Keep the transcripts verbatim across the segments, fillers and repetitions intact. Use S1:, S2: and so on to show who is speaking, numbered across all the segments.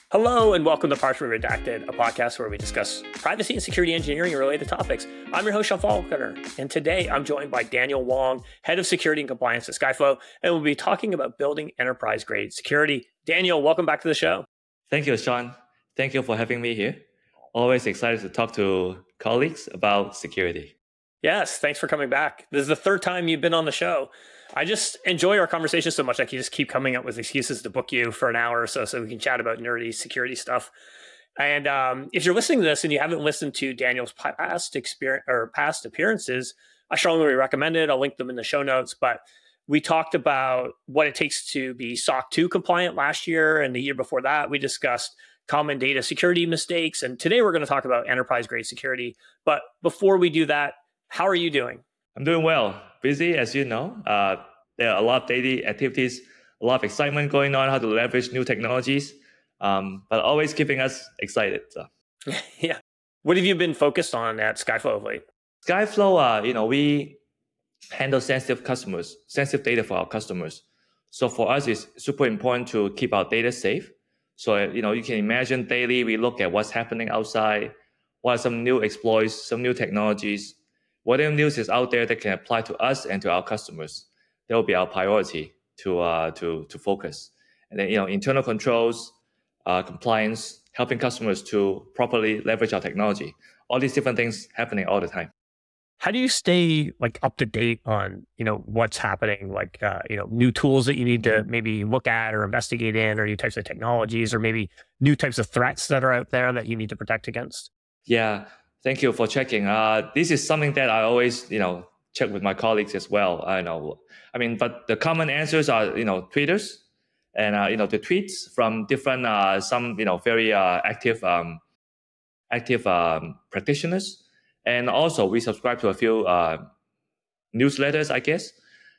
S1: Hello and welcome to Partially Redacted, a podcast where we discuss privacy and security engineering and related topics. I'm your host, Sean Faulkner, and today I'm joined by Daniel Wong, Head of Security and Compliance at Skyflow, and we'll be talking about building enterprise-grade security. Daniel, welcome back to the show.
S2: Thank you, Sean. Thank you for having me here. Always excited to talk to colleagues about security.
S1: Yes, thanks for coming back. This is the third time you've been on the show. I just enjoy our conversation so much. I can just keep coming up with excuses to book you for an hour or so so we can chat about nerdy security stuff. And um, if you're listening to this and you haven't listened to Daniel's past experience or past appearances, I strongly recommend it. I'll link them in the show notes. But we talked about what it takes to be S O C two compliant last year, and the year before that, we discussed common data security mistakes. And today we're going to talk about enterprise-grade security. But before we do that, how are you doing?
S2: I'm doing well. Busy, as you know. Uh, there are a lot of daily activities, a lot of excitement going on, how to leverage new technologies, um, but always keeping us excited. So.
S1: Yeah. What have you been focused on at Skyflow of late?
S2: Skyflow, uh, you know, we handle sensitive customers, sensitive data for our customers. So for us, it's super important to keep our data safe. So, you know, you can imagine daily we look at what's happening outside, what are some new exploits, some new technologies. Whatever news is out there that can apply to us and to our customers, that will be our priority to uh, to to focus. And then, you know, internal controls, uh, compliance, helping customers to properly leverage our technology. All these different things happening all the time.
S1: How do you stay like up to date on, you know, what's happening? Like, uh, you know, new tools that you need to maybe look at or investigate in, or new types of technologies, or maybe new types of threats that are out there that you need to protect against?
S2: Yeah. Thank you for checking. Uh, this is something that I always, you know, check with my colleagues as well. I know. I mean, but the common answers are, you know, tweeters and, uh, you know, the tweets from different, uh, some, you know, very uh, active, um, active um, practitioners. And also we subscribe to a few uh, newsletters, I guess.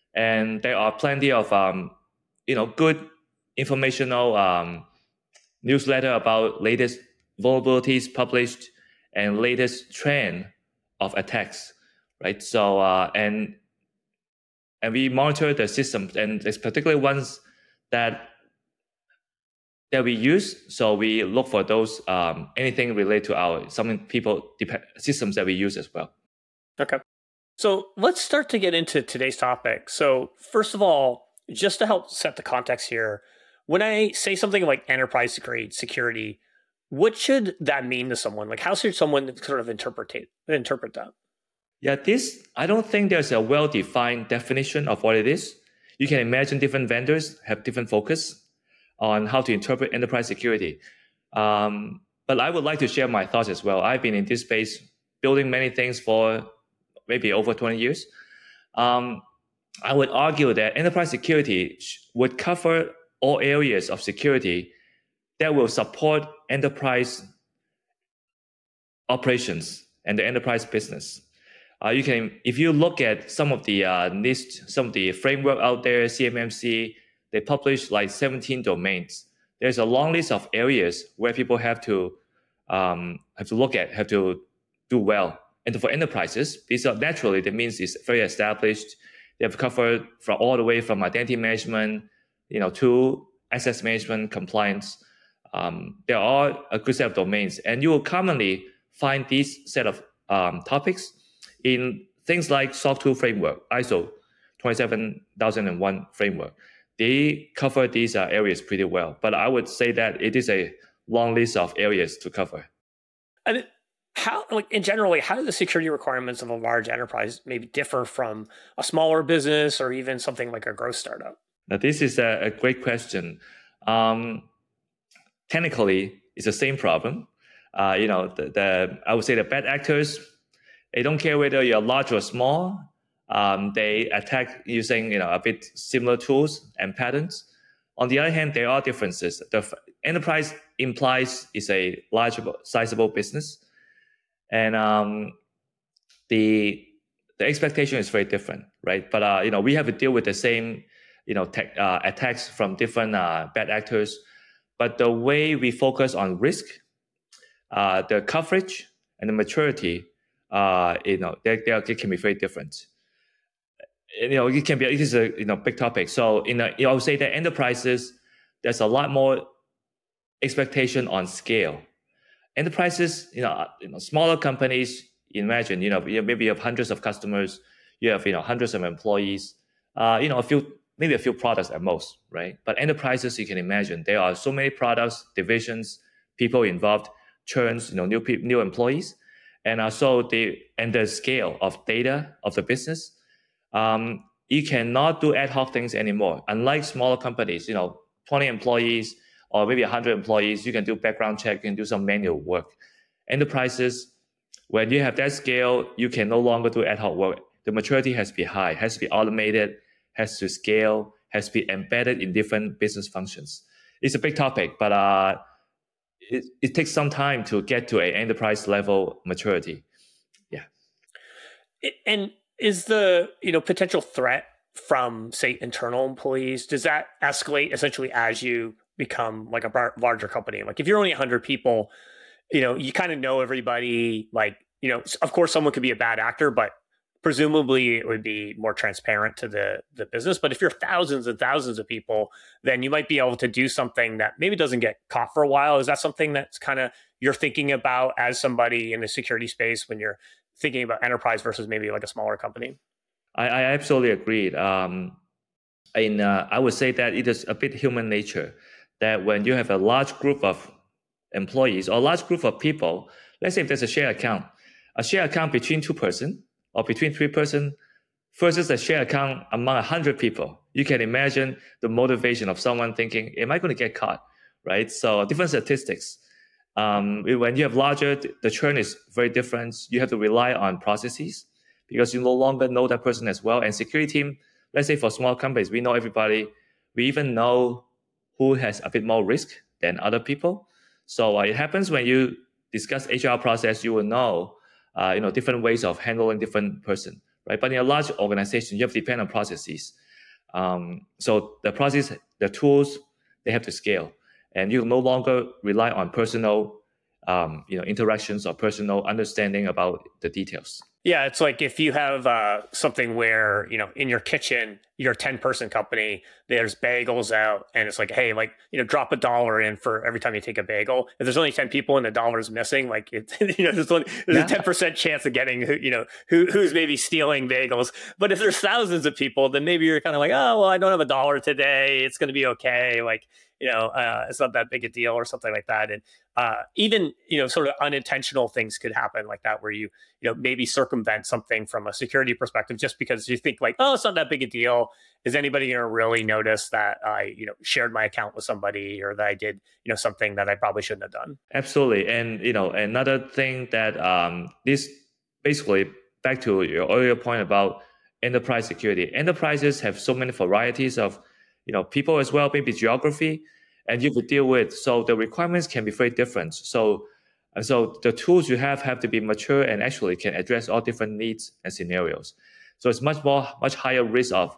S2: And there are plenty of, um, you know, good informational um, newsletter about latest vulnerabilities published and latest trend of attacks, right? So uh, and and we monitor the systems, and there's particularly ones that that we use. So we look for those um, anything related to our some people dep- systems that we use as well.
S1: Okay, so let's start to get into today's topic. So first of all, just to help set the context here, when I say something like enterprise grade security, what should that mean to someone? Like, how should someone sort of interpret interpret that?
S2: Yeah, this, I don't think there's a well-defined definition of what it is. You can imagine different vendors have different focus on how to interpret enterprise security. Um, but I would like to share my thoughts as well. I've been in this space building many things for maybe over twenty years. Um, I would argue that enterprise security would cover all areas of security that will support enterprise operations and the enterprise business. Uh, you can, if you look at some of the uh, list, some of the framework out there, C M M C, they publish like seventeen domains. There's a long list of areas where people have to um, have to look at, have to do well. And for enterprises, these are naturally, that means it's very established. They have covered from all the way from identity management, you know, to access management, compliance. Um, there are a good set of domains, and you will commonly find these set of um, topics in things like S O C two framework, I S O twenty-seven thousand one framework. They cover these uh, areas pretty well, but I would say that it is a long list of areas to cover.
S1: And how, like, in generally, how do the security requirements of a large enterprise maybe differ from a smaller business or even something like a growth startup?
S2: Now, this is a, a great question. Um, technically, it's the same problem. Uh, you know, the, the I would say the bad actors, they don't care whether you're large or small. Um, they attack using, you know, a bit similar tools and patterns. On the other hand, there are differences. The f- enterprise implies is a large, sizable business, and um, the the expectation is very different, right? But uh, you know, we have to deal with the same, you know, tech, uh, attacks from different uh, bad actors. But the way we focus on risk, uh, the coverage, and the maturity, uh, you know, they, they, it can be very different. You know, it can be, it is a, you know, big topic. So in a, I would say that enterprises, there's a lot more expectation on scale. Enterprises, you know, you know, smaller companies, imagine, you know, maybe you have hundreds of customers, you have, you know, hundreds of employees, uh, you know, a few, maybe a few products at most, right? But enterprises, you can imagine, there are so many products, divisions, people involved, churns, you know, new people, new employees, and uh, so the and the scale of data of the business, um, you cannot do ad hoc things anymore. Unlike smaller companies, you know, twenty employees or maybe one hundred employees, you can do background check, you can do some manual work. Enterprises, when you have that scale, you can no longer do ad hoc work. The maturity has to be high, has to be automated, has to scale, has to be embedded in different business functions. It's a big topic, but uh, it, it takes some time to get to an enterprise level maturity. Yeah.
S1: And is the, you know, potential threat from, say, internal employees, does that escalate essentially as you become like a bar- larger company? Like if you're only one hundred people, you know, you kind of know everybody. Like, you know, of course, someone could be a bad actor, but presumably it would be more transparent to the, the business. But if you're thousands and thousands of people, then you might be able to do something that maybe doesn't get caught for a while. Is that something that's kind of you're thinking about as somebody in the security space when you're thinking about enterprise versus maybe like a smaller company?
S2: I, I absolutely agreed. Um, and uh, I would say that it is a bit human nature that when you have a large group of employees or a large group of people, let's say if there's a shared account, a shared account between two person or between three person versus a shared account among a hundred people, you can imagine the motivation of someone thinking, am I going to get caught, right? So different statistics. Um, when you have larger, the churn is very different. You have to rely on processes because you no longer know that person as well. And security team, let's say for small companies, we know everybody. We even know who has a bit more risk than other people. So uh, it happens when you discuss H R process, you will know, uh, you know, different ways of handling different person, right? But in a large organization, you have to depend on processes. Um, so the process, the tools, they have to scale, and you no longer rely on personal, um, you know, interactions or personal understanding about the details.
S1: Yeah, it's like if you have uh, something where, you know, in your kitchen, you're a ten person company, there's bagels out and it's like, hey, like, you know, drop a dollar in for every time you take a bagel. If there's only ten people and the dollar's missing, like, it, you know, there's, only, there's yeah. a ten percent chance of getting, you know, who who's maybe stealing bagels. But if there's thousands of people, then maybe you're kind of like, oh, well, I don't have a dollar today. It's going to be okay. Like, you know, uh, it's not that big a deal or something like that. And uh, even, you know, sort of unintentional things could happen like that, where you, you know, maybe circumvent something from a security perspective just because you think like, oh, it's not that big a deal. Is anybody going to really notice that I, you know, shared my account with somebody or that I did, you know, something that I probably shouldn't have done?
S2: Absolutely. And, you know, another thing that um, this basically back to your earlier point about enterprise security. Enterprises have so many varieties of, you know, people as well, maybe geography, and you could deal with. So the requirements can be very different. So, and so the tools you have have to be mature and actually can address all different needs and scenarios. So it's much more, much higher risk of,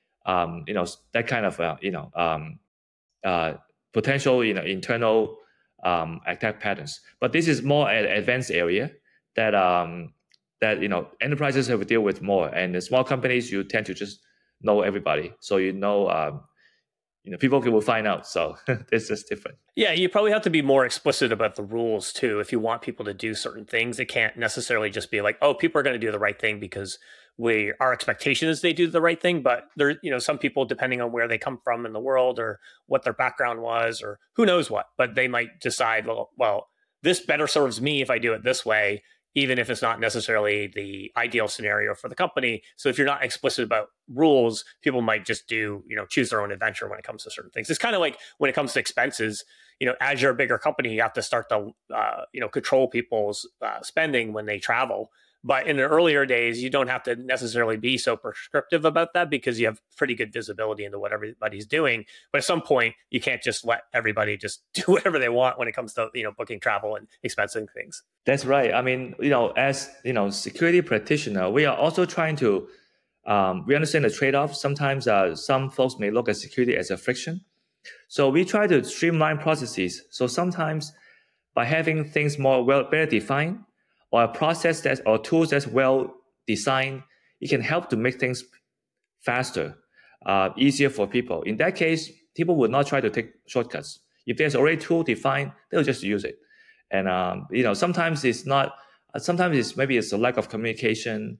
S2: um, you know, that kind of, uh, you know, um, uh, potential, you know, internal um, attack patterns. But this is more an advanced area that um, that you know enterprises have to deal with more, and the small companies you tend to just know everybody, so you know. Um, You know, people will find out. So it's just different.
S1: Yeah, you probably have to be more explicit about the rules too. If you want people to do certain things, it can't necessarily just be like, oh, people are going to do the right thing because we our expectation is they do the right thing. But there, you know, some people, depending on where they come from in the world or what their background was or who knows what, but they might decide, well, well, this better serves me if I do it this way, even if it's not necessarily the ideal scenario for the company. So if you're not explicit about rules, people might just do, you know, choose their own adventure when it comes to certain things. It's kind of like when it comes to expenses, you know, as you're a bigger company, you have to start to, uh, you know, control people's uh, spending when they travel. But in the earlier days, you don't have to necessarily be so prescriptive about that because you have pretty good visibility into what everybody's doing. But at some point, you can't just let everybody just do whatever they want when it comes to, you know, booking travel and expensing things.
S2: That's right. I mean, you know, as, you know, security practitioner, we are also trying to, um, we understand the trade-off. Sometimes uh, some folks may look at security as a friction. So we try to streamline processes. So sometimes by having things more well, better defined, or a process that or tools that's well designed, it can help to make things faster, uh, easier for people. In that case, people would not try to take shortcuts. If there's already a tool defined, they'll just use it. And um, you know, sometimes it's not. Sometimes it's maybe it's a lack of communication,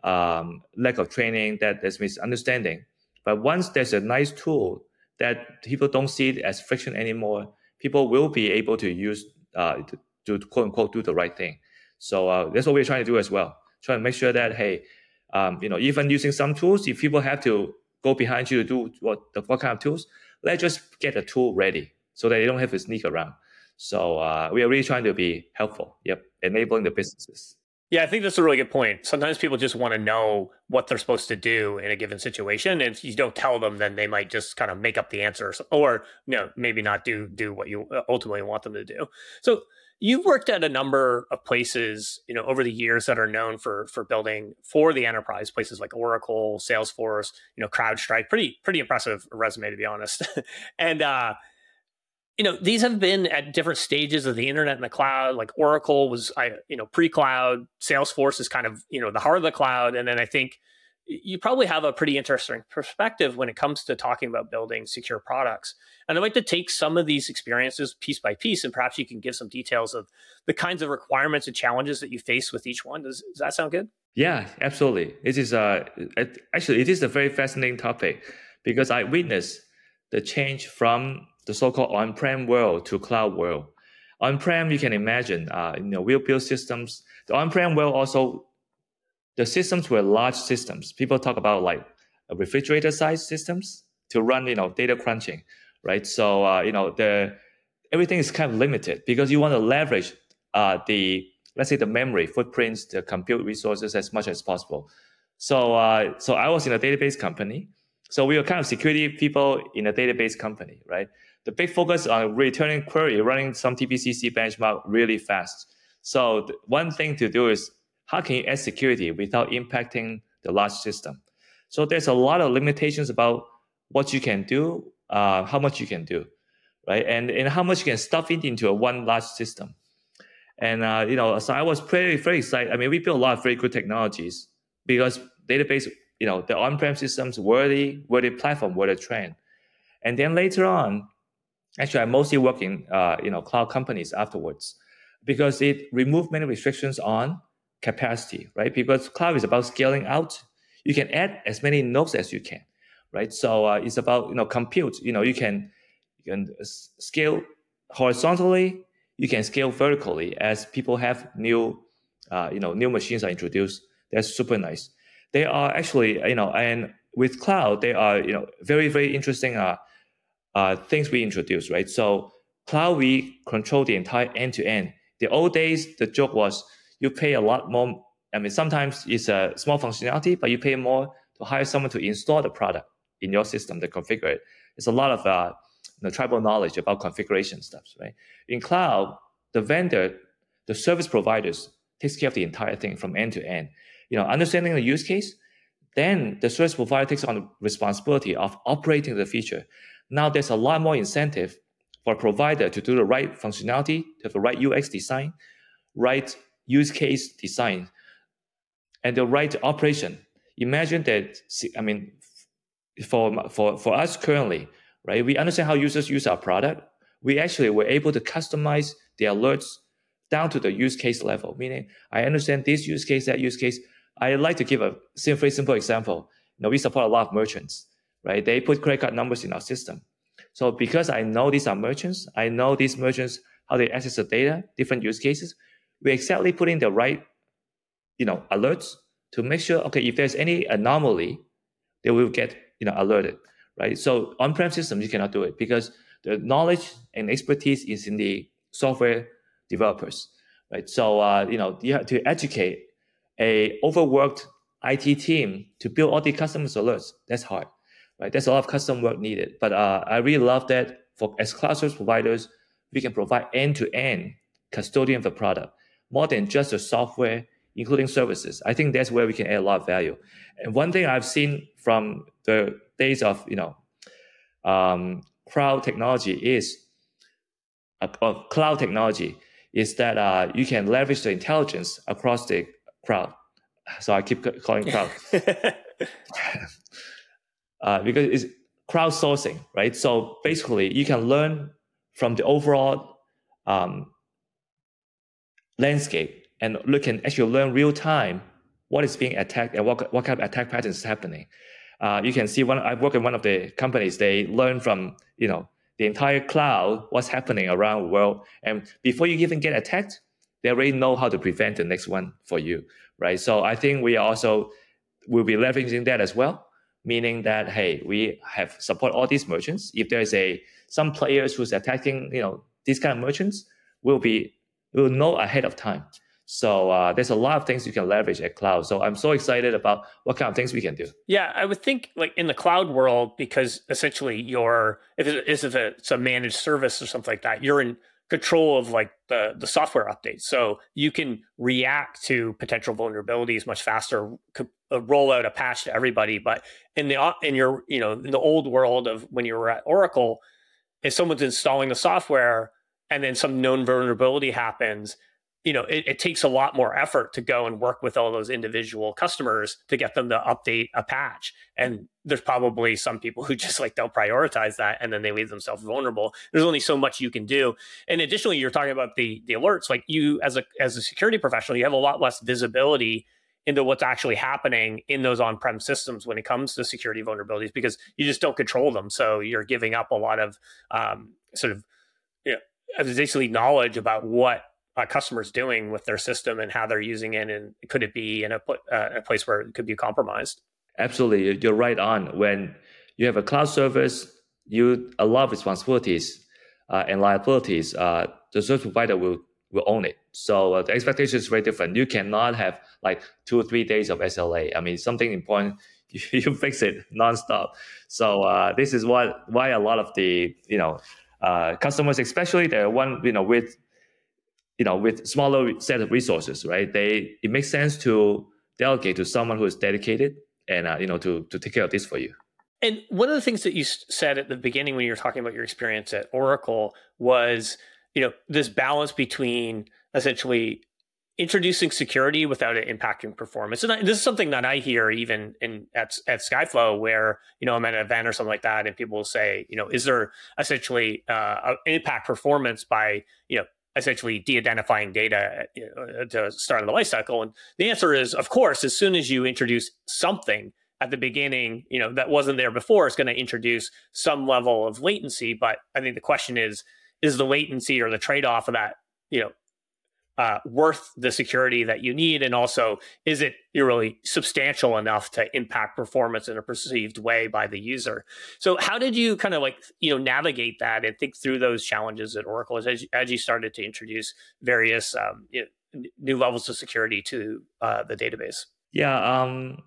S2: um, lack of training, that there's misunderstanding. But once there's a nice tool that people don't see it as friction anymore, people will be able to use uh, to, to quote unquote do the right thing. So uh, that's what we're trying to do as well. Trying to make sure that hey, um, you know, even using some tools, if people have to go behind you to do what what kind of tools, let's just get a tool ready so that they don't have to sneak around. So uh, we are really trying to be helpful. Yep, enabling the businesses.
S1: Yeah, I think that's a really good point. Sometimes people just want to know what they're supposed to do in a given situation. And if you don't tell them, then they might just kind of make up the answers, or you know, maybe not do do what you ultimately want them to do. So you've worked at a number of places, you know, over the years that are known for for building for the enterprise, places like Oracle, Salesforce, you know, CrowdStrike. Pretty pretty impressive resume, to be honest. and uh, you know, these have been at different stages of the internet and the cloud. Like Oracle was, I you know, pre-cloud. Salesforce is kind of, you know, the heart of the cloud. And then I think you probably have a pretty interesting perspective when it comes to talking about building secure products. And I'd like to take some of these experiences piece by piece, and perhaps you can give some details of the kinds of requirements and challenges that you face with each one. Does, does that sound good?
S2: Yeah, absolutely. It is uh, actually, it is a very fascinating topic because I witnessed the change from the so-called on-prem world to cloud world. On-prem, you can imagine, uh, you know, we'll build systems. The on-prem world also, the systems were large systems. People talk about like a refrigerator-sized systems to run, you know, data crunching, right? So, uh, you know, the everything is kind of limited because you want to leverage uh, the, let's say, the memory footprints, the compute resources as much as possible. So, uh, so I was in a database company. So we were kind of security people in a database company, right? The big focus on returning query, running some T P C C benchmark really fast. So one thing to do is how can you add security without impacting the large system? So there's a lot of limitations about what you can do, uh, how much you can do, right? And, and how much you can stuff it into a one large system. And, uh, you know, so I was pretty, very excited. I mean, we built a lot of very good technologies because database, you know, the on-prem systems were the, were the platform, were the trend. And then later on, actually, I mostly work in, uh, you know, cloud companies afterwards because it removed many restrictions on capacity, right? Because cloud is about scaling out. You can add as many nodes as you can, right? So uh, it's about, you know, compute. You know, you can, you can scale horizontally. You can scale vertically as people have new, uh, you know, new machines are introduced. That's super nice. They are actually, you know, and with cloud, they are, you know, very, very interesting uh, uh, things we introduced, right? So cloud, we control the entire end-to-end. The old days, the joke was you pay a lot more. I mean, sometimes it's a small functionality, but you pay more to hire someone to install the product in your system to configure it. It's a lot of uh, you know, tribal knowledge about configuration stuff, right? In cloud, the vendor, the service providers takes care of the entire thing from end to end. You know, understanding the use case, then the service provider takes on the responsibility of operating the feature. Now there's a lot more incentive for a provider to do the right functionality, to have the right U X design, right use case design, and the right operation. Imagine that, I mean, for, for, for us currently, right, we understand how users use our product. We actually were able to customize the alerts down to the use case level, meaning I understand this use case, that use case. I like to give a very simple example. You know, we support a lot of merchants, right? They put credit card numbers in our system. So because I know these are merchants, I know these merchants, how they access the data, different use cases, we exactly put in the right, you know, alerts to make sure, okay, if there's any anomaly, they will get, you know, alerted, right? So on-prem systems, you cannot do it because the knowledge and expertise is in the software developers, right? So, uh, you know, you have to educate a overworked I T team to build all the customer alerts. That's hard, right? There's a lot of custom work needed. But uh, I really love that for as cloud service providers, we can provide end-to-end custodian of the product, more than just the software, including services. I think that's where we can add a lot of value. And one thing I've seen from the days of, you know, um, cloud technology is, uh, of cloud technology is that uh, you can leverage the intelligence across the crowd. So I keep calling crowd uh, because it's crowdsourcing, right? So basically, you can learn from the overall um, landscape, and look can actually learn real time what is being attacked and what, what kind of attack patterns is happening. Uh, you can see one. I work in one of the companies. They learn from you know the entire cloud what's happening around the world, and before you even get attacked, they already know how to prevent the next one for you, right? So I think we also will be leveraging that as well, meaning that hey, we have support all these merchants. If there is a some players who's attacking you know these kind of merchants, will be will know ahead of time. So uh, there's a lot of things you can leverage at cloud. So I'm so excited about what kind of things we can do.
S1: Yeah, I would think like in the cloud world, because essentially you're, if it's, if it's a managed service or something like that, you're in control of like the, the software updates. So you can react to potential vulnerabilities much faster, roll out a patch to everybody. But in the, in your, you know, in the old world of when you were at Oracle, if someone's installing the software and then some known vulnerability happens, you know, it, it takes a lot more effort to go and work with all those individual customers to get them to update a patch. And there's probably some people who just like don't prioritize that, and then they leave themselves vulnerable. There's only so much you can do. And additionally, you're talking about the the alerts. Like you, as a as a security professional, you have a lot less visibility into what's actually happening in those on-prem systems when it comes to security vulnerabilities, because you just don't control them. So you're giving up a lot of um, sort of, you know, basically knowledge about what a customer's doing with their system and how they're using it, and could it be in a, uh, a place where it could be compromised?
S2: Absolutely, you're right on. When you have a cloud service, you a lot of responsibilities uh, and liabilities. Uh, the service provider will will own it. So uh, the expectation is very different. You cannot have like two or three days of S L A. I mean, something important, you, you fix it nonstop. So uh, this is what why a lot of the you know uh, customers, especially the one you know with you know, with smaller set of resources, right? They it makes sense to delegate to someone who is dedicated and uh, you know to to take care of this for you.
S1: And one of the things that you said at the beginning when you were talking about your experience at Oracle was, you know, this balance between essentially introducing security without it impacting performance. And I, this is something that I hear even in at at Skyflow, where you know I'm at an event or something like that, and people will say, you know, is there essentially uh, impact performance by you know essentially de-identifying data to start in the life cycle? And the answer is, of course, as soon as you introduce something at the beginning, you know, that wasn't there before, it's going to introduce some level of latency. But I think the question is, is the latency or the trade-off of that, you know, uh, worth the security that you need? And also, is it really substantial enough to impact performance in a perceived way by the user? So how did you kind of like, you know, navigate that and think through those challenges at Oracle as, as you started to introduce various um, you know, new levels of security to uh, the database?
S2: Yeah, um,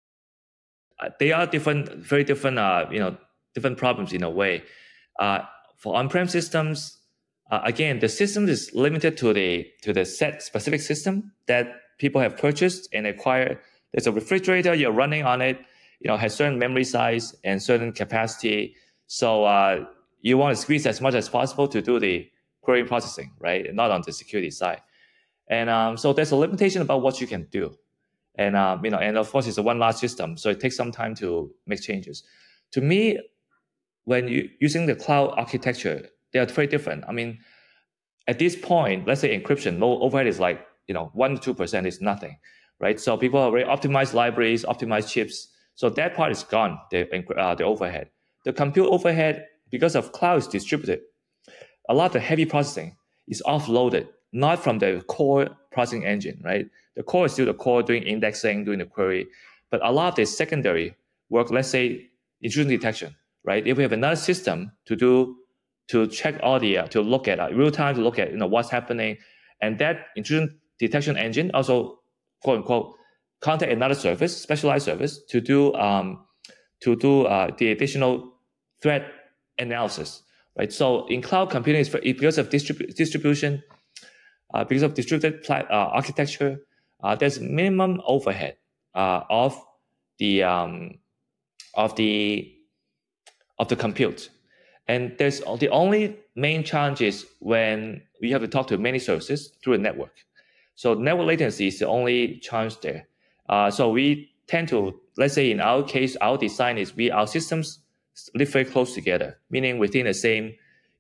S2: they are different, very different, uh, you know, different problems in a way. Uh, for on-prem systems, Uh, again, the system is limited to the to the set specific system that people have purchased and acquired. There's a refrigerator, you're running on it, you know, has certain memory size and certain capacity. So uh, you want to squeeze as much as possible to do the query processing, right? Not on the security side. And um, so there's a limitation about what you can do. And um, you know, and of course, it's a one large system, so it takes some time to make changes. To me, when you using the cloud architecture, they are very different. I mean, at this point, let's say encryption, low overhead is like, you know, one to two percent is nothing, right? So people have already optimized libraries, optimized chips. So that part is gone, the, uh, the overhead. The compute overhead, because of cloud is distributed, a lot of the heavy processing is offloaded, not from the core processing engine, right? The core is still the core doing indexing, doing the query. But a lot of the secondary work, let's say intrusion detection, right? If we have another system to do to check all the, uh, to look at uh, real time, to look at, you know, what's happening. And that intrusion detection engine also, quote unquote, contact another service, specialized service to do, um, to do uh, the additional threat analysis, right? So in cloud computing, it's because of distribu- distribution, uh, because of distributed plat- uh, architecture, uh, there's minimum overhead uh, of the, um, of the, of the compute. And there's the only main challenge is when we have to talk to many services through a network. So network latency is the only challenge there. Uh, so we tend to, let's say in our case, our design is we our systems live very close together, meaning within the same,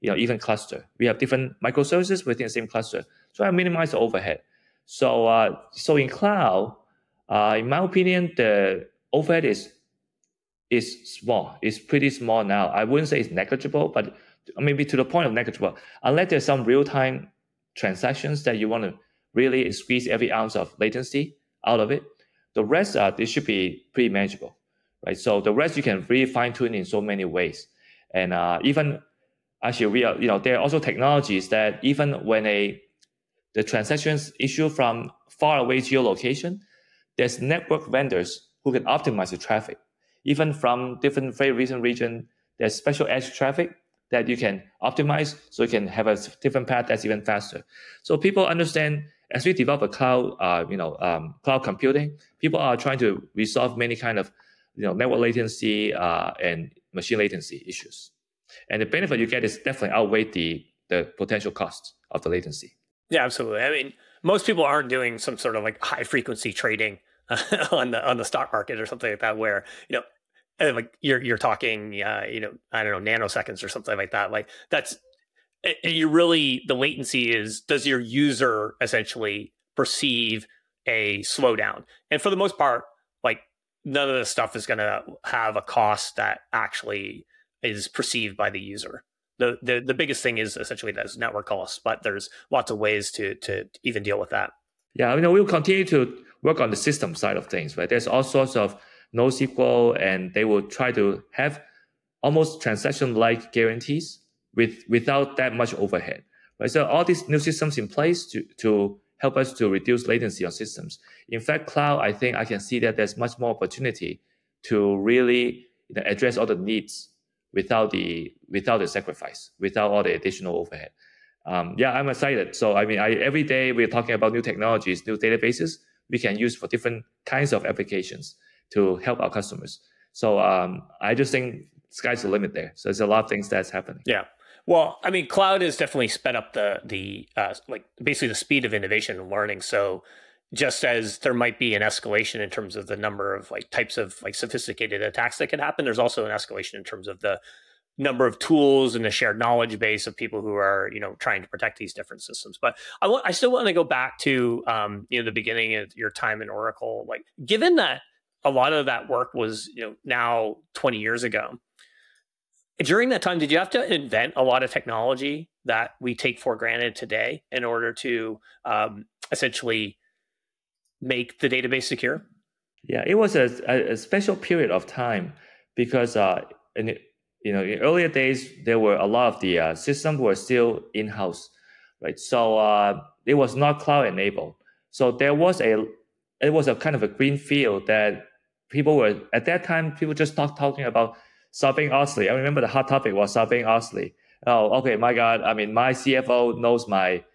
S2: you know, even cluster. We have different microservices within the same cluster. So I minimize the overhead. So uh, so in cloud, uh, in my opinion, the overhead is is small. It's pretty small now. I wouldn't say it's negligible, but maybe to the point of negligible. Unless there's some real-time transactions that you want to really squeeze every ounce of latency out of it, the rest, uh, it should be pretty manageable, right? So the rest you can really fine-tune in so many ways. And uh, even, actually, we are, you know, there are also technologies that even when a the transactions issue from far away geolocation, there's network vendors who can optimize the traffic. Even from different very recent region, there's special edge traffic that you can optimize so you can have a different path that's even faster. So people understand as we develop a cloud, uh, you know, um, cloud computing, people are trying to resolve many kind of, you know, network latency uh, and machine latency issues. And the benefit you get is definitely outweigh the the potential cost of the latency.
S1: Yeah, absolutely. I mean, most people aren't doing some sort of like high frequency trading uh, on the on the stock market or something like that, where you know, like you're you're talking, uh, you know, I don't know, nanoseconds or something like that. Like that's you really the latency is does your user essentially perceive a slowdown, and for the most part, like none of this stuff is going to have a cost that actually is perceived by the user. The, the the biggest thing is essentially those network costs, but there's lots of ways to to even deal with that.
S2: Yeah, you know, we'll continue to work on the system side of things, right? There's all sorts of NoSQL, and they will try to have almost transaction-like guarantees with without that much overhead, right? So all these new systems in place to to help us to reduce latency on systems. In fact, cloud, I think I can see that there's much more opportunity to really, you know, address all the needs without the without the sacrifice, without all the additional overhead. Um, yeah, I'm excited. So I mean, I, every day we're talking about new technologies, new databases we can use for different kinds of applications to help our customers. So um, I just think sky's the limit there. So there's a lot of things that's happening.
S1: Yeah. Well, I mean, cloud has definitely sped up the the uh, like basically the speed of innovation and learning. So just as there might be an escalation in terms of the number of like types of like sophisticated attacks that can happen, there's also an escalation in terms of the number of tools and the shared knowledge base of people who are, you know, trying to protect these different systems. But I want, I still want to go back to, um, you know, the beginning of your time in Oracle. Like, given that a lot of that work was, you know, now twenty years ago, during that time, did you have to invent a lot of technology that we take for granted today in order to um, essentially make the database secure?
S2: Yeah, it was a, a special period of time because uh, in you know in earlier days there were a lot of the uh, systems were still in house, right? So uh, it was not cloud enabled. So there was a it was a kind of a green field that people were at that time. People just talk talking about Sarbanes-Oxley. I remember the hot topic was Sarbanes-Oxley. Oh, okay, my God. I mean, my C F O knows my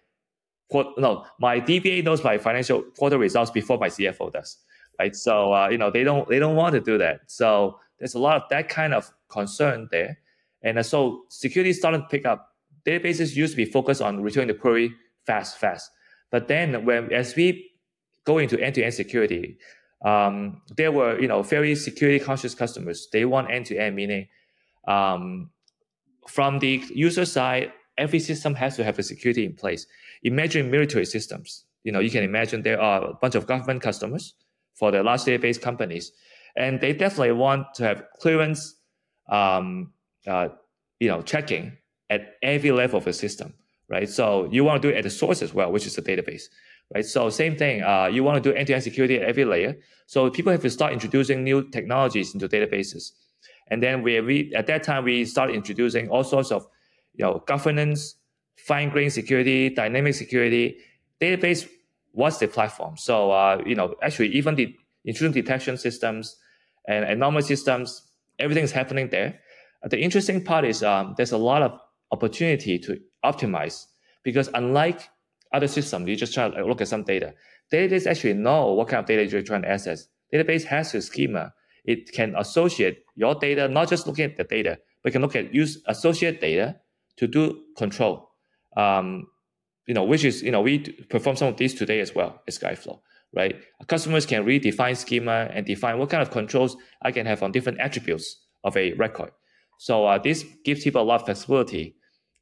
S2: no, my D B A knows my financial quarter results before my C F O does, right? So uh, you know they don't they don't want to do that. So there's a lot of that kind of concern there, and uh, so security started to pick up. Databases used to be focused on returning the query fast, fast, but then when as we go into end-to-end security, um, there were you know very security conscious customers. They want end-to-end, meaning um, from the user side, every system has to have the security in place. Imagine military systems. You know, you can imagine there are a bunch of government customers for the large database companies, and they definitely want to have clearance, um, uh, you know, checking at every level of the system, right? So you want to do it at the source as well, which is the database, right? So same thing. Uh, you want to do end-to-end security at every layer. So people have to start introducing new technologies into databases, and then we, we at that time we started introducing all sorts of, you know, governance, fine-grained security, dynamic security. Database was the platform. So, uh, you know, actually, even the intrusion detection systems and anomaly systems, everything's happening there. Uh, the interesting part is um, there's a lot of opportunity to optimize because unlike other systems, you just try to look at some data. Database actually know what kind of data you're trying to access. Database has a schema. It can associate your data, not just looking at the data, but can look at use associate data to do control. Um, you know, which is, you know, we perform some of these today as well at Skyflow, right? Customers can redefine schema and define what kind of controls I can have on different attributes of a record. So uh, this gives people a lot of flexibility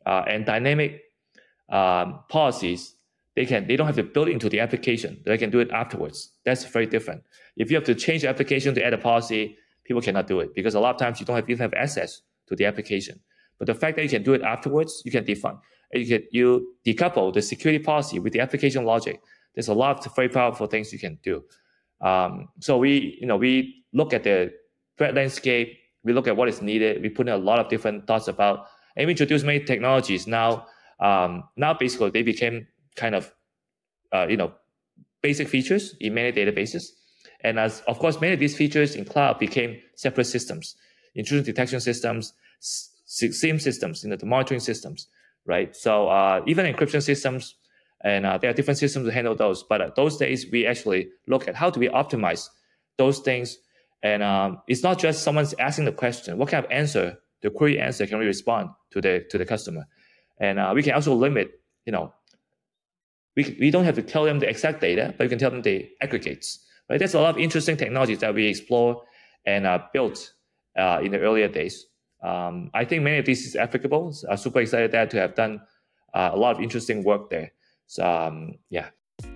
S2: uh, and dynamic um, policies, they can they don't have to build it into the application. They can do it afterwards. That's very different. If you have to change the application to add a policy, people cannot do it because a lot of times you don't have even have access to the application. But the fact that you can do it afterwards, you can define, you can you decouple the security policy with the application logic. There's a lot of very powerful things you can do. Um, so we, you know, we look at the threat landscape. We look at what is needed. We put in a lot of different thoughts about, and we introduce many technologies. Now, um, now basically they became kind of, uh, you know, basic features in many databases. And as of course, many of these features in cloud became separate systems, intrusion detection systems, SIEM systems, you know, the monitoring systems, right? So uh, even encryption systems, and uh, there are different systems to handle those. But uh, those days, we actually look at how do we optimize those things. And um, it's not just someone's asking the question, what kind of answer, the query answer can we respond to the to the customer? And uh, we can also limit, you know, we, we don't have to tell them the exact data, but we can tell them the aggregates. Right? There's a lot of interesting technologies that we explore and uh, built uh, in the earlier days. Um, I think many of these is applicable. So I'm super excited that to have done uh, a lot of interesting work there. So um, yeah.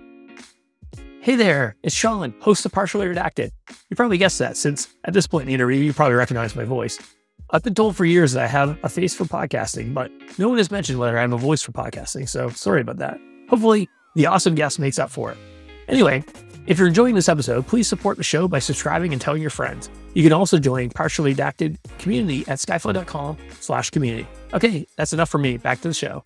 S3: Hey there, it's Sean, host of Partially Redacted. You probably guessed that since at this point in the interview, you probably recognize my voice. I've been told for years that I have a face for podcasting, but no one has mentioned whether I have a voice for podcasting, so sorry about that. Hopefully, the awesome guest makes up for it. Anyway, if you're enjoying this episode, please support the show by subscribing and telling your friends. You can also join Partially Redacted community at skyflow.com slash community. Okay, that's enough for me. Back to the show.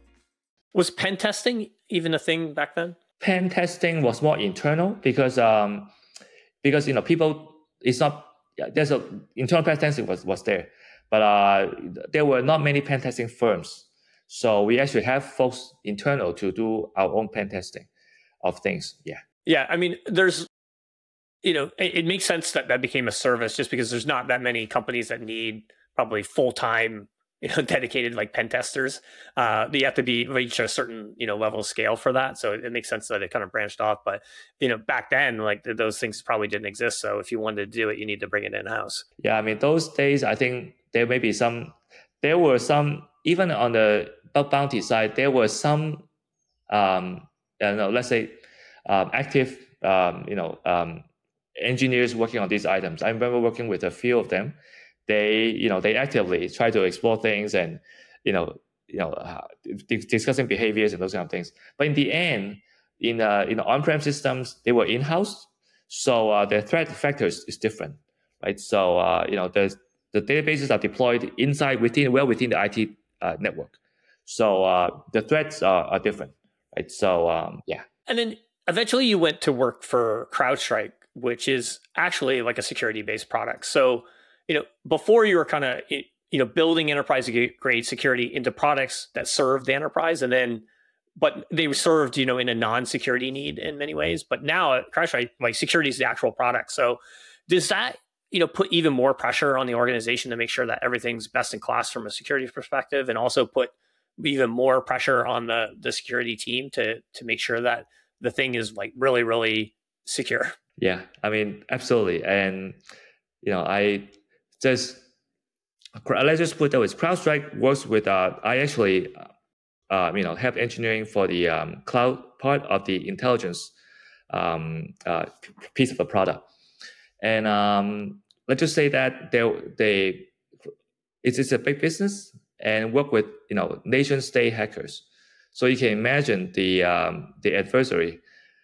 S1: Was pen testing even a thing back then?
S2: Pen testing was more internal because um, because you know people it's not yeah, there's a internal pen testing was was there, but uh, there were not many pen testing firms, so we actually have folks internal to do our own pen testing of things. Yeah.
S1: Yeah, I mean, there's, you know, it, it makes sense that that became a service just because there's not that many companies that need probably full-time, you know, dedicated like pen testers. Uh, you have to be reach a certain, you know, level of scale for that. So it, it makes sense that it kind of branched off. But, you know, back then, like th- those things probably didn't exist. So if you wanted to do it, you need to bring it in-house.
S2: Yeah, I mean, those days, I think there may be some, there were some, even on the bug bounty side, there were some, um, I don't know, let's say, Um, active, um, you know, um, engineers working on these items. I remember working with a few of them. They, you know, they actively try to explore things and, you know, you know, uh, d- discussing behaviors and those kind of things. But in the end, in uh, in on-prem systems, they were in-house, so uh, the threat factors is different, right? So uh, you know, the the databases are deployed inside within well within the I T uh, network, so uh, the threats are, are different, right? So um, yeah,
S1: and then. Eventually, you went to work for CrowdStrike, which is actually like a security-based product. So, you know, before you were kind of, you know, building enterprise-grade security into products that served the enterprise, and then, but they served, you know, in a non-security need in many ways. But now at CrowdStrike, like security is the actual product. So, does that, you know, put even more pressure on the organization to make sure that everything's best in class from a security perspective, and also put even more pressure on the the security team to to make sure that the thing is like really, really secure?
S2: Yeah, I mean, absolutely. And, you know, I just, let's just put that with CrowdStrike works with, uh, I actually, uh, you know, have engineering for the um, cloud part of the intelligence um, uh, piece of the product. And um, let's just say that they, they it's, it's a big business and work with, you know, nation state hackers. So you can imagine the um, the adversary,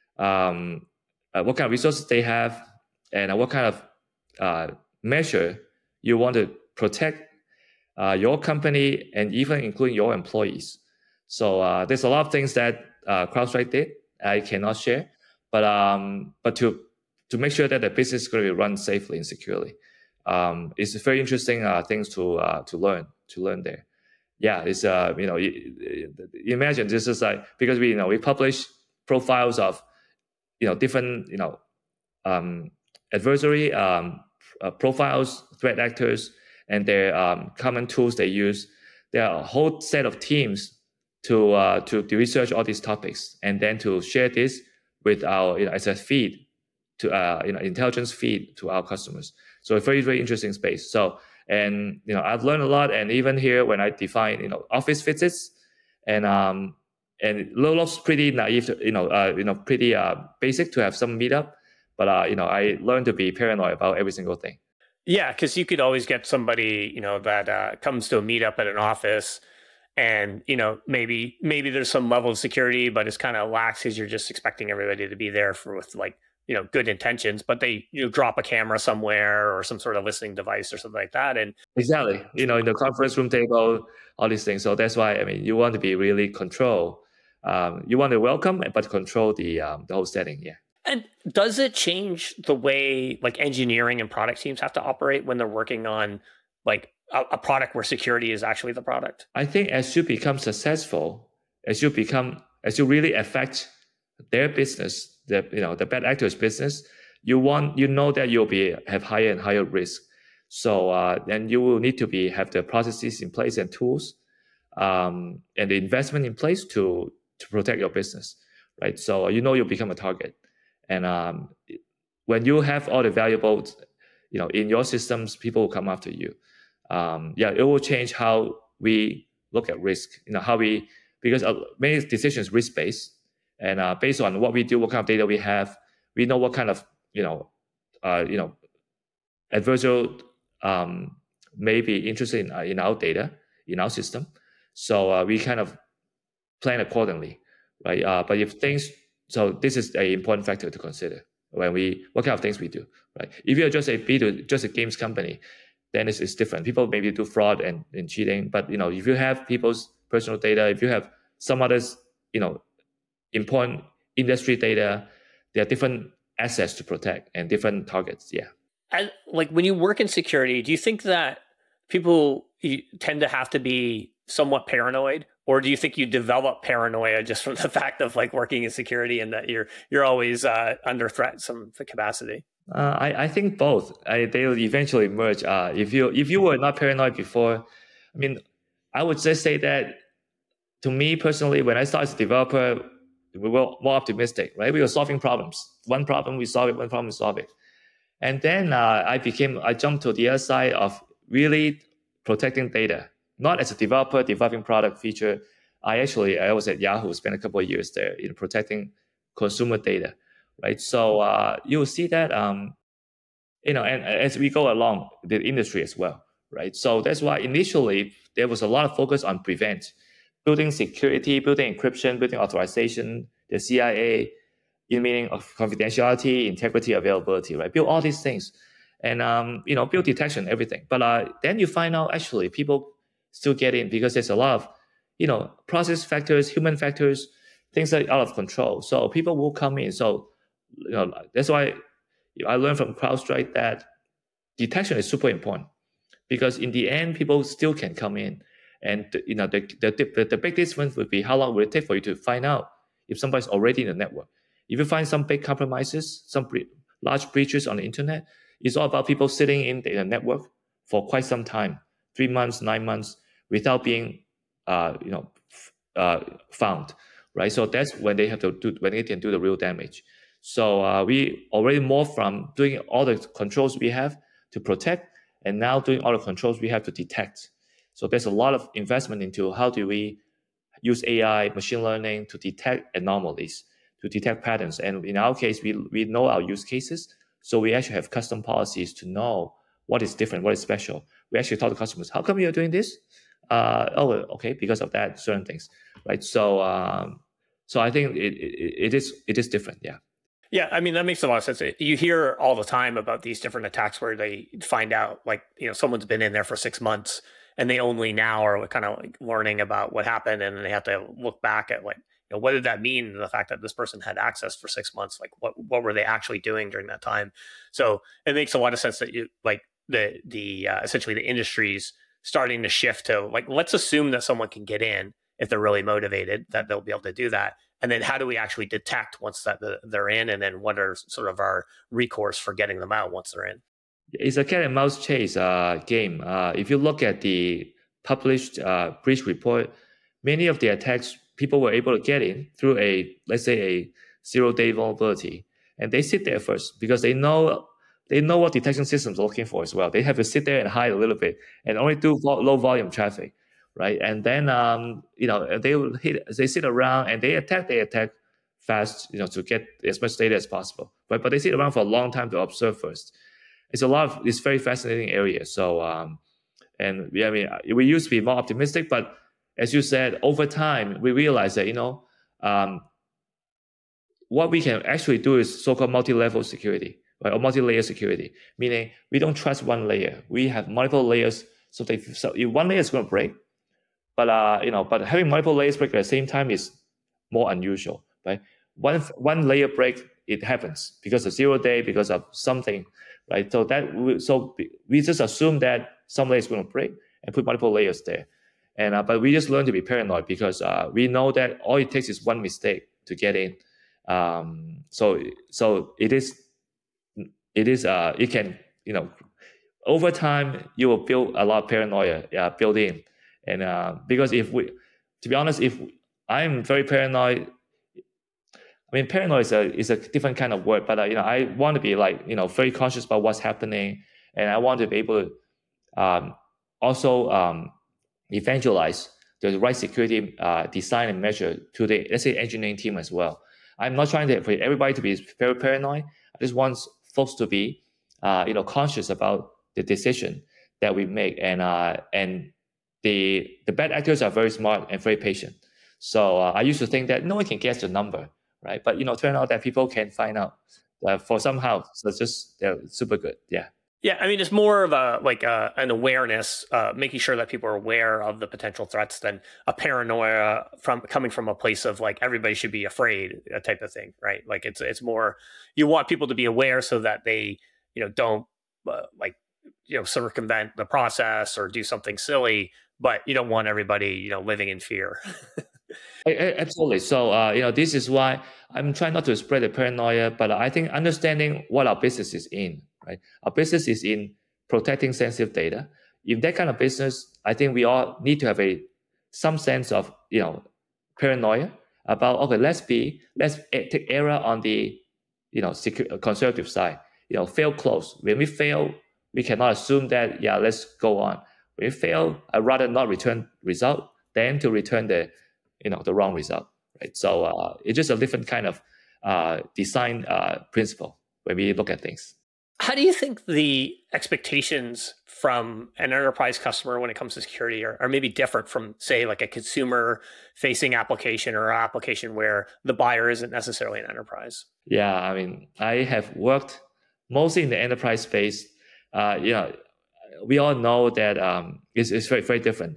S2: um, uh, what kind of resources they have, and uh, what kind of uh, measure you want to protect uh, your company and even including your employees. So uh, there's a lot of things that uh, CrowdStrike did I cannot share, but um, but to to make sure that the business is going to be run safely and securely, um, it's very interesting uh, things to uh, to learn to learn there. Yeah, it's uh, you know, you, you imagine this is like because we you know we publish profiles of you know different you know um, adversary um, uh, profiles, threat actors, and their um, common tools they use. There are a whole set of teams to uh, to, to research all these topics and then to share this with our you know as a feed to uh, you know intelligence feed to our customers. So a very very interesting space. So And you know, I've learned a lot. And even here, when I define you know office visits, and um and Lolo's pretty naive, to, you know, uh, you know, pretty uh basic to have some meetup, but uh, you know, I learned to be paranoid about every single thing.
S1: Yeah, because you could always get somebody, you know, that uh, comes to a meetup at an office, and you know, maybe maybe there's some level of security, but it's kind of lax because you're just expecting everybody to be there for with like you know good intentions, but they you know drop a camera somewhere or some sort of listening device or something like that, and
S2: Exactly, you know, in the conference room table, all these things. So that's why I mean, you want to be really control. Um, you want to welcome, but control the um, the whole setting. Yeah.
S1: And does it change the way like engineering and product teams have to operate when they're working on like a, a product where security is actually the product?
S2: I think as you become successful, as you become, as you really affect their business, the you know the bad actors' business, you want you know that you'll be have higher and higher risk. So uh, then you will need to be have the processes in place and tools, um, and the investment in place to to protect your business, right? So you know you become a target. And um, when you have all the valuables, you know, in your systems, people will come after you. Um, yeah, it will change how we look at risk. You know, how we because uh, many decisions risk based, and uh, based on what we do, what kind of data we have, we know what kind of you know, uh, you know, adversarial um, may be interested in, uh, in our data in our system. So uh, we kind of plan accordingly, right? Uh, but if things So this is an important factor to consider when we what kind of things we do, right? If you're just a B two, just a games company, then it's, it's different. People maybe do fraud and, and cheating, but you know if you have people's personal data, if you have some others, you know, important industry data, there are different assets to protect and different targets. Yeah.
S1: And like when you work in security, do you think that people tend to have to be somewhat paranoid? Or do you think you develop paranoia just from the fact of like working in security and that you're you're always uh, under threat some capacity?
S2: Uh, I, I think both. I, they will eventually merge. Uh, if you if you were not paranoid before, I mean, I would just say that to me personally, when I started as a developer, we were more optimistic, right? We were solving problems. One problem we solve it. One problem we solve it. And then uh, I became I jumped to the other side of really protecting data. Not as a developer, developing product feature. I actually, I was at Yahoo, spent a couple of years there in protecting consumer data, right? So uh, you'll see that, um, you know, and as we go along, the industry as well, right? So that's why initially there was a lot of focus on prevent, building security, building encryption, building authorization, the C I A, in meaning of confidentiality, integrity, availability, right? Build all these things, and um, you know, build detection, everything. But uh, then you find out actually people still get in because there's a lot of, you know, process factors, human factors, things that are out of control. So people will come in. So, you know, that's why I learned from CrowdStrike that detection is super important because in the end, people still can come in. And, you know, the, the, the, the big difference would be how long will it take for you to find out if somebody's already in the network. If you find some big compromises, some bre- large breaches on the internet, it's all about people sitting in the network for quite some time, three months, nine months, without being, uh, you know, uh, found, right? So that's when they have to do when they can do the real damage. So uh, we already moved from doing all the controls we have to protect, and now doing all the controls we have to detect. So there's a lot of investment into how do we use A I, machine learning to detect anomalies, to detect patterns. And in our case, we we know our use cases, so we actually have custom policies to know what is different, what is special. We actually talk to customers, how come you're doing this? Uh, oh, okay, because of that, certain things, right? So, um, so I think it, it it is it is different, yeah.
S1: Yeah, I mean that makes a lot of sense. You hear all the time about these different attacks where they find out, like you know, someone's been in there for six months and they only now are kind of like learning about what happened, and then they have to look back at like, you know, what did that mean? The fact that this person had access for six months, like what what were they actually doing during that time? So it makes a lot of sense that you like the the uh, essentially the industries starting to shift to like, let's assume that someone can get in if they're really motivated, that they'll be able to do that. And then how do we actually detect once that they're in? And then what are sort of our recourse for getting them out once they're in?
S2: It's a cat and mouse chase uh, game. Uh, if you look at the published uh, breach report, many of the attacks, people were able to get in through a, let's say, a zero-day vulnerability. And they sit there first because they know they know what detection systems are looking for as well. They have to sit there and hide a little bit and only do vo- low volume traffic, right? And then um, you know they will hit, they sit around and they attack, they attack fast, you know, to get as much data as possible. But but they sit around for a long time to observe first. It's a lot of it's very fascinating area. So um, and yeah, I mean we used to be more optimistic, but as you said, over time we realized that you know um, what we can actually do is so-called multi-level security, right, or multi-layer security, meaning we don't trust one layer. We have multiple layers. So, they, so if one layer is going to break, but uh, you know, but having multiple layers break at the same time is more unusual, right? One one layer break, it happens because of zero day, because of something, right? So that we, so we just assume that some layer is going to break and put multiple layers there, and uh, but we just learn to be paranoid because uh, we know that all it takes is one mistake to get in. Um, so so it is it is uh it can you know over time you will build a lot of paranoia uh, built in, and uh, because if we to be honest if I'm very paranoid. I mean, paranoid is a is a different kind of word, but uh, you know, I want to be like you know very conscious about what's happening, and I want to be able to um, also um, evangelize the right security uh, design and measure to the let's say engineering team as well. I'm not trying to for everybody to be very paranoid. I just want folks to be uh, you know conscious about the decision that we make, and uh, and the the bad actors are very smart and very patient. So uh, I used to think that no one can guess the number. Right, but you know, turn out that people can find out uh, for somehow. So it's just they're super good. Yeah.
S1: Yeah, I mean, it's more of a like a, an awareness, uh, making sure that people are aware of the potential threats than a paranoia from coming from a place of like everybody should be afraid, a type of thing, right? Like it's it's more you want people to be aware so that they you know don't uh, like you know circumvent the process or do something silly, but you don't want everybody you know living in fear.
S2: Absolutely. So, uh, you know, this is why I'm trying not to spread the paranoia, but I think understanding what our business is in, right? Our business is in protecting sensitive data. In that kind of business, I think we all need to have a some sense of, you know, paranoia about, okay, let's be, let's take error on the, you know, secure, conservative side, you know, fail close. When we fail, we cannot assume that, yeah, let's go on. When we fail, I'd rather not return result than to return the, you know, the wrong result, right? So uh, it's just a different kind of uh, design uh, principle when we look at things.
S1: How do you think the expectations from an enterprise customer when it comes to security are, are maybe different from, say, like a consumer-facing application or an application where the buyer isn't necessarily an enterprise?
S2: Yeah, I mean, I have worked mostly in the enterprise space. Uh, you know, we all know that um, it's, it's very, very different.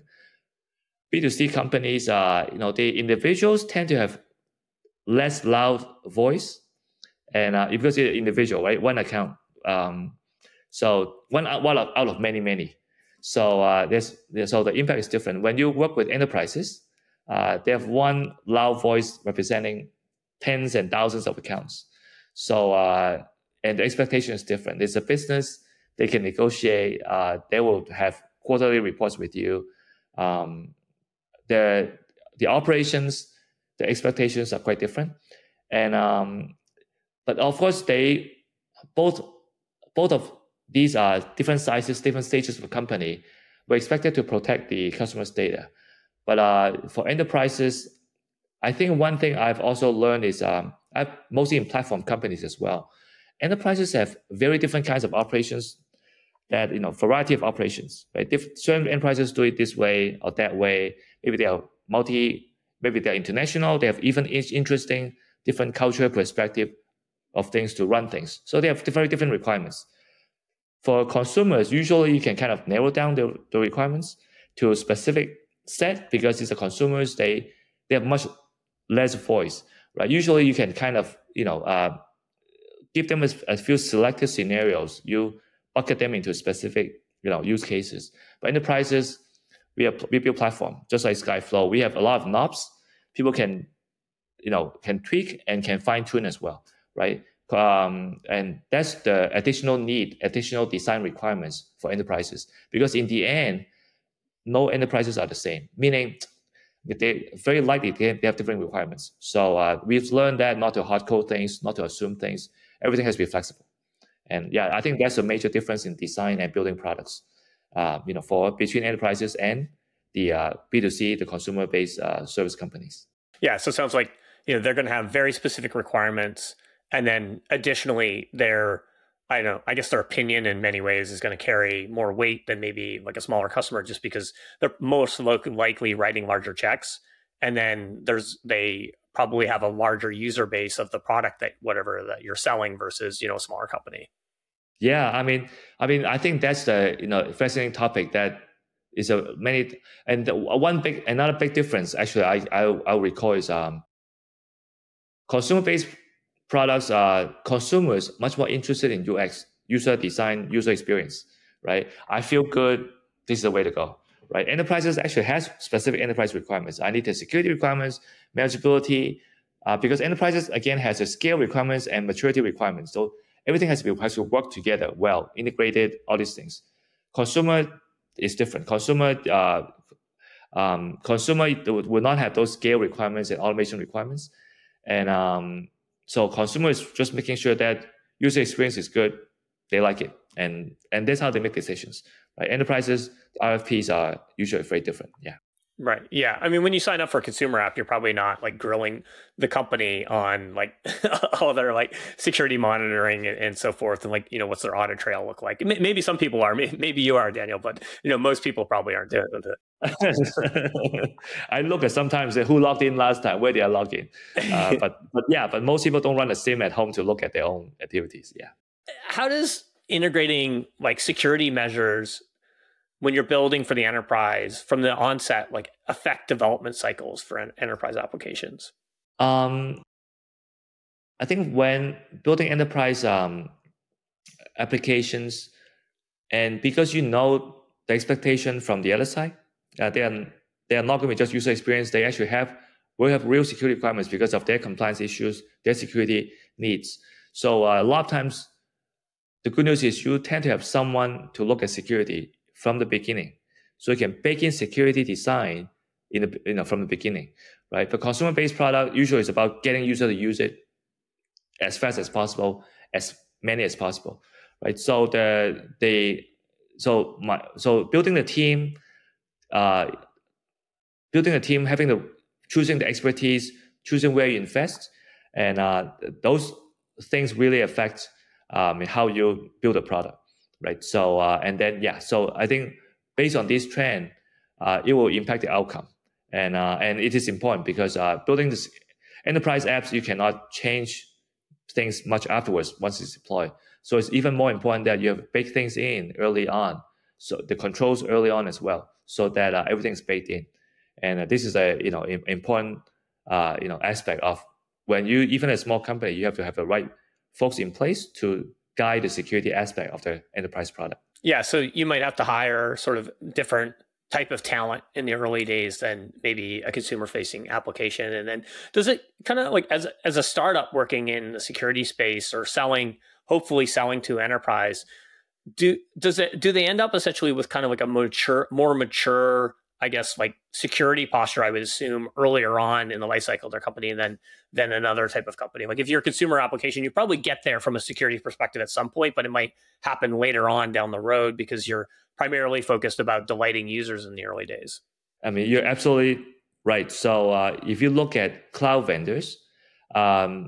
S2: B two C companies, uh, you know, the individuals tend to have less loud voice, and uh, because you're individual, right, one account, um, so one out, one out of many, many. So uh, there's, there's so the impact is different. When you work with enterprises, uh, they have one loud voice representing tens and thousands of accounts. So uh, and the expectation is different. It's a business; they can negotiate. Uh, they will have quarterly reports with you. Um, the the operations, the expectations are quite different, and um, but of course they both both of these are different sizes, different stages of a company. We're expected to protect the customer's data, but uh, for enterprises, I think one thing I've also learned is um, I've mostly in platform companies as well. Enterprises have very different kinds of operations. That you know, variety of operations, right? If certain enterprises do it this way or that way. Maybe they are multi, maybe they're international. They have even interesting, different cultural perspective of things to run things. So they have very different requirements. For consumers, usually you can kind of narrow down the, the requirements to a specific set because it's the consumers. They they have much less voice, right? Usually you can kind of you know uh, give them a, a few selected scenarios. You bucket them into specific, you know, use cases. But enterprises, we have we build platform just like Skyflow. We have a lot of knobs. People can, you know, can tweak and can fine tune as well, right? Um, and that's the additional need, additional design requirements for enterprises. Because in the end, no enterprises are the same. Meaning, they very likely they have different requirements. So uh, we've learned that not to hard code things, not to assume things. Everything has to be flexible. And yeah, I think that's a major difference in design and building products, uh, you know, for between enterprises and the uh, B two C, the consumer-based uh, service companies.
S1: Yeah, so it sounds like, you know, they're going to have very specific requirements, and then additionally, their, I don't know, I guess their opinion in many ways is going to carry more weight than maybe like a smaller customer, just because they're most likely writing larger checks, and then there's they probably have a larger user base of the product that whatever that you're selling versus, you know, a smaller company.
S2: Yeah, I mean, I mean, I think that's the, you know, fascinating topic that is a many, and the, one big, another big difference actually I I I recall is um consumer-based products are consumers much more interested in U X, user design, user experience, right? I feel good, this is the way to go, right? Enterprises actually has specific enterprise requirements. I need the security requirements, manageability, uh, because enterprises, again, has a scale requirements and maturity requirements. So everything has to be has to work together well, integrated, all these things. Consumer is different. Consumer uh, um, consumer will not have those scale requirements and automation requirements. And um, so consumer is just making sure that user experience is good, they like it. And and that's how they make decisions. Right? Enterprises, R F Ps are usually very different. Yeah.
S1: Right. Yeah. I mean, when you sign up for a consumer app, you're probably not like grilling the company on like all their like security monitoring and, and so forth. And like, you know, what's their audit trail look like? Maybe some people are, maybe you are, Daniel, but you know, most people probably aren't doing
S2: it. I look at sometimes who logged in last time, where they are logged in. Uh, but, but yeah, but most people don't run a sim at home to look at their own activities. Yeah.
S1: How does integrating like security measures when you're building for the enterprise from the onset, like affect development cycles for en- enterprise applications?
S2: Um, I think when building enterprise um, applications, and because you know the expectation from the other side, uh, they are they are not going to be just user experience. They actually have will have real security requirements because of their compliance issues, their security needs. So uh, a lot of times, the good news is you tend to have someone to look at security from the beginning, so you can bake in security design in the you know from the beginning, right? For consumer-based product, usually it's about getting user to use it as fast as possible, as many as possible, right? So the they so my so building the team, uh, building a team, having the choosing the expertise, choosing where you invest, and uh, those things really affect um, how you build a product. Right. So, uh, and then, yeah, so I think based on this trend, uh, it will impact the outcome. And, uh, and it is important because uh, building this enterprise apps, you cannot change things much afterwards once it's deployed. So it's even more important that you have baked things in early on. So the controls early on as well, so that uh, everything's baked in. And uh, this is a, you know, important, uh, you know, aspect of when you, even a small company, you have to have the right folks in place to guide the security aspect of the enterprise product.
S1: Yeah, so you might have to hire sort of different type of talent in the early days than maybe a consumer-facing application. And then does it kind of like as as a startup working in the security space or selling, hopefully selling to enterprise, do does it do they end up essentially with kind of like a mature, more mature, I guess, like security posture, I would assume, earlier on in the life cycle of their company than than another type of company? Like if you're a consumer application, you probably get there from a security perspective at some point, but it might happen later on down the road because you're primarily focused about delighting users in the early days.
S2: I mean, you're absolutely right. So uh, if you look at cloud vendors, um,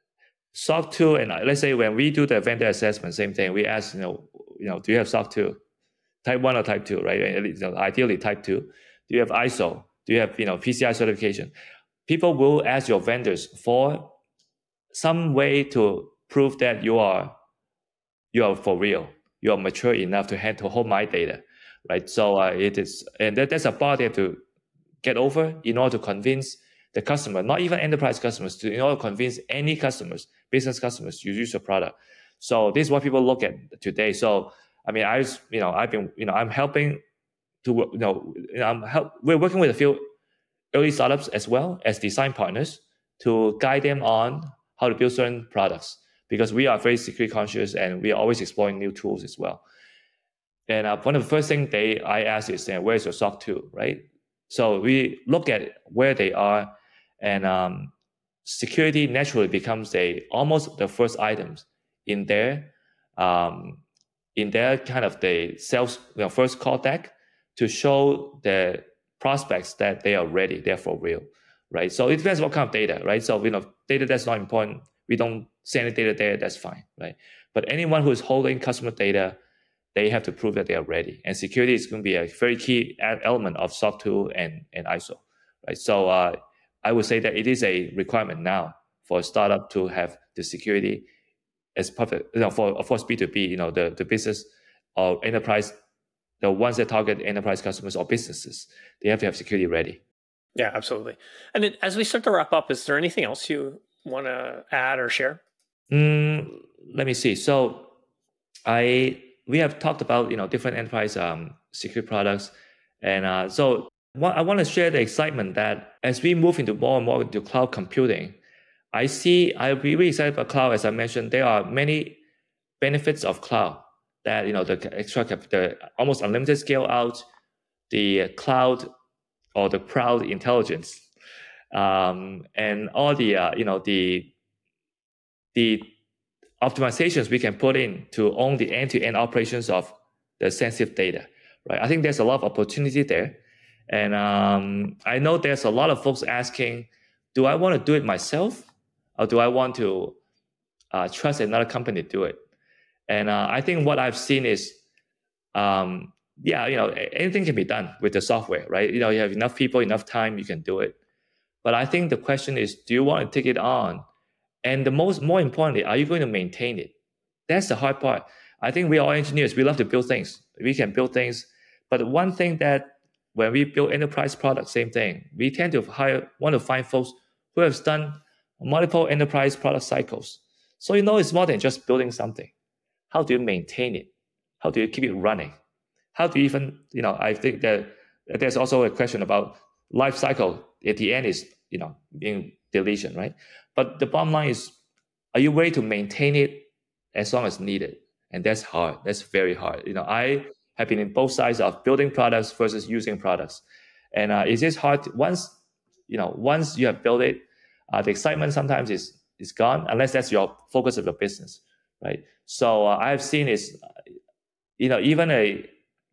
S2: S O C two, and let's say when we do the vendor assessment, same thing. We ask, you know, you know, do you have S O C two? Type one or type two, right? You know, ideally type two. Do you have I S O? Do you have, you know, P C I certification? People will ask your vendors for some way to prove that you are you are for real. You are mature enough to handle hold my data, right? So uh, it is, and that, that's a bar they have to get over in order to convince the customer, not even enterprise customers, to in order to convince any customers, business customers, to use your product. So this is what people look at today. So I mean, I, you know, I've been, you know, I'm helping to, you know, I'm help. We're working with a few early startups as well as design partners to guide them on how to build certain products, because we are very security conscious and we are always exploring new tools as well. And uh, one of the first things they I ask is, uh, where's your S O C two, right? So we look at where they are, and um, security naturally becomes a almost the first items in their um, in their kind of the sales you know, first call deck to show the prospects that they are ready, they're for real, right? So it depends what kind of data, right? So, you know, data that's not important, we don't send any data there, that's fine, right? But anyone who is holding customer data, they have to prove that they are ready. And security is going to be a very key element of SOC two and, and I S O, right? So uh, I would say that it is a requirement now for a startup to have the security as perfect, you know, for, of course, B two B, you know, the, the business or enterprise, the ones that target enterprise customers or businesses, they have to have security ready.
S1: Yeah, absolutely. And then as we start to wrap up, is there anything else you want to add or share?
S2: Mm, let me see. So I we have talked about, you know, different enterprise um, security products. And uh, so what, I want to share the excitement that as we move into more and more into cloud computing, I see, I'll be really excited about cloud. As I mentioned, there are many benefits of cloud that, you know, the extra, the almost unlimited scale out, the cloud or the cloud intelligence, um, and all the, uh, you know, the, the optimizations we can put in to own the end-to-end operations of the sensitive data, right? I think there's a lot of opportunity there. And um, I know there's a lot of folks asking, do I want to do it myself? Or do I want to uh, trust another company to do it? And uh, I think what I've seen is, um, yeah, you know, anything can be done with the software, right? You know, you have enough people, enough time, you can do it. But I think the question is, do you want to take it on? And the most, more importantly, are you going to maintain it? That's the hard part. I think we are all engineers. We love to build things. We can build things. But one thing that when we build enterprise products, same thing. We tend to hire, want to find folks who have done multiple enterprise product cycles. So you know it's more than just building something. How do you maintain it? How do you keep it running? How do you even, you know, I think that there's also a question about life cycle. At the end is, you know, being deletion, right? But the bottom line is, are you ready to maintain it as long as needed? And that's hard. That's very hard. You know, I have been in both sides of building products versus using products. And uh, it is hard to, once, you know, once you have built it, uh, the excitement sometimes is is gone, unless that's your focus of your business, right? So uh, I've seen is, you know, even a,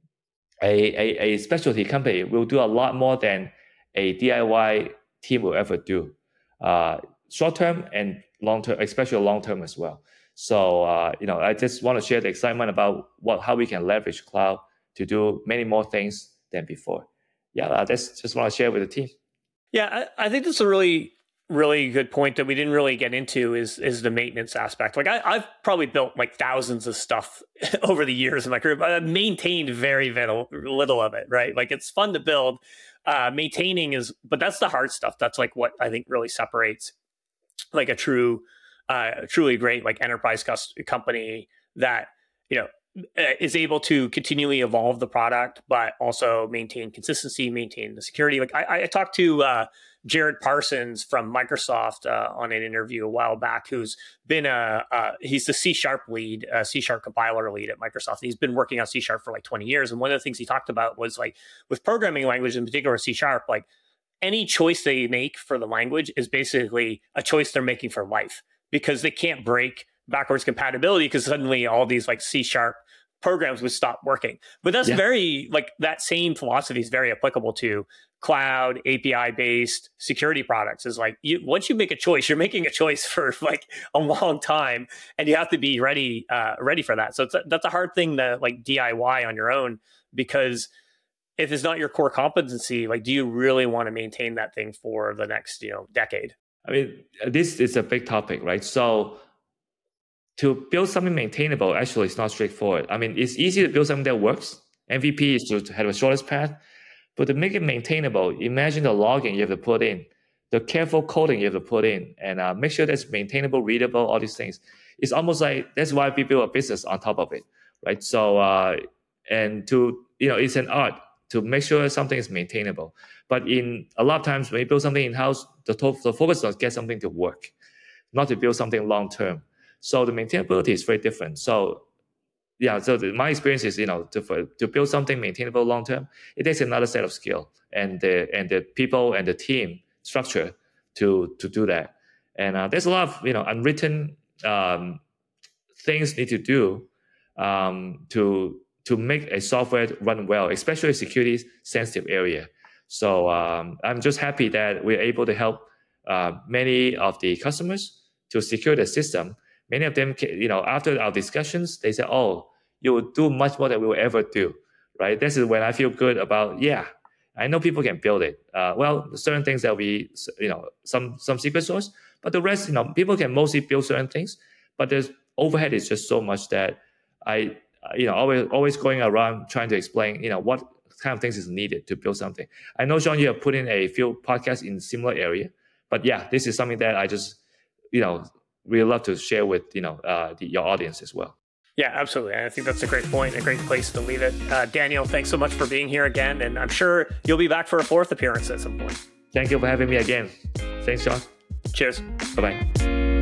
S2: a a a specialty company will do a lot more than a D I Y team will ever do, uh, short term and long term, especially long term as well. So uh, you know, I just want to share the excitement about what how we can leverage cloud to do many more things than before. Yeah, I just just want to share with the team.
S1: Yeah, I, I think that's a really, really good point that we didn't really get into is is the maintenance aspect. Like I, I've probably built like thousands of stuff over the years in my career, but I've maintained very little, little of it, right? Like it's fun to build. Uh, maintaining is, but that's the hard stuff. That's like what I think really separates like a true, uh, truly great like enterprise cust- company that, you know, is able to continually evolve the product, but also maintain consistency, maintain the security. Like I, I talked to uh, Jared Parsons from Microsoft uh, on an interview a while back, who's been a, uh, he's the C Sharp lead, uh, C Sharp compiler lead at Microsoft. And he's been working on C Sharp for like twenty years. And one of the things he talked about was like with programming language, in particular C Sharp, like any choice they make for the language is basically a choice they're making for life, because they can't break backwards compatibility because suddenly all these like C Sharp programs would stop working. But that's yeah. very like that same philosophy is very applicable to cloud A P I based security products. Is like you once you make a choice, you're making a choice for like a long time, and you have to be ready uh, ready for that. So it's a, that's a hard thing to like D I Y on your own, because if it's not your core competency, like do you really want to maintain that thing for the next you know decade?
S2: I mean, this is a big topic, right? So to build something maintainable, actually, it's not straightforward. I mean, it's easy to build something that works. M V P is to have the shortest path. But to make it maintainable, imagine the logging you have to put in, the careful coding you have to put in, and uh, make sure that's maintainable, readable, all these things. It's almost like, that's why we build a business on top of it, right? So, uh, and to, you know, it's an art to make sure something is maintainable. But in a lot of times when you build something in-house, the, to- the focus is to get something to work, not to build something long-term. So the maintainability is very different. So yeah, so the, my experience is, you know, to for, to build something maintainable long term, it takes another set of skill and the and the people and the team structure to to do that. And uh, there's a lot of you know unwritten um, things need to do um, to to make a software run well, especially security sensitive area. So um, I'm just happy that we're able to help uh, many of the customers to secure the system. Many of them, you know, after our discussions, they say, "Oh, you will do much more than we will ever do." Right? This is when I feel good about. Yeah, I know people can build it. Uh, well, certain things that we, you know, some some secret source, but the rest, you know, people can mostly build certain things. But there's overhead is just so much that I, you know, always always going around trying to explain, you know, what kind of things is needed to build something. I know, Sean, you have put in a few podcasts in similar area, but yeah, this is something that I just, you know, really love to share with, you know, uh, the, your audience as well.
S1: Yeah, absolutely. I think that's a great point, a great place to leave it. Uh, Daniel, thanks so much for being here again, and I'm sure you'll be back for a fourth appearance at some point.
S2: Thank you for having me again. Thanks, Sean.
S1: Cheers.
S2: Bye-bye.